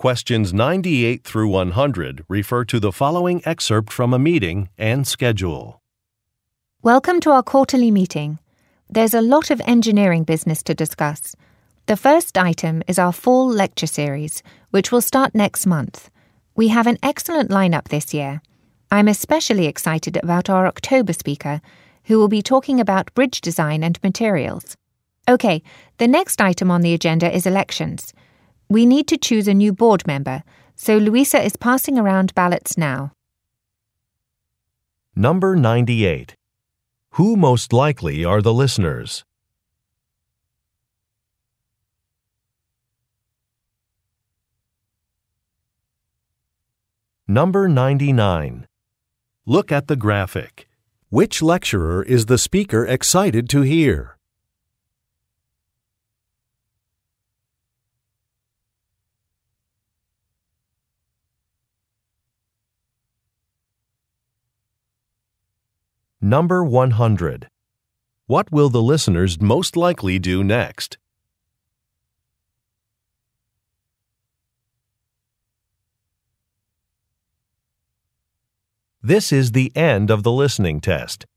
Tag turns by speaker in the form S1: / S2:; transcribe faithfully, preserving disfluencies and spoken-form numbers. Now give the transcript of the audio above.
S1: Questions ninety-eight through one hundred refer to the following excerpt from a meeting and schedule.
S2: Welcome to our quarterly meeting. There's a lot of engineering business to discuss. The first item is our fall lecture series, which will start next month. We have an excellent lineup this year. I'm especially excited about our October speaker, who will be talking about bridge design and materials. Okay, the next item on the agenda is elections. We need to choose a new board member, so Louisa is passing around ballots now.
S1: Number ninety-eight. Who most likely are the listeners? Number ninety-nine. Look at the graphic. Which lecturer is the speaker excited to hear? Number one hundred. What will the listeners most likely do next? This is the end of the listening test.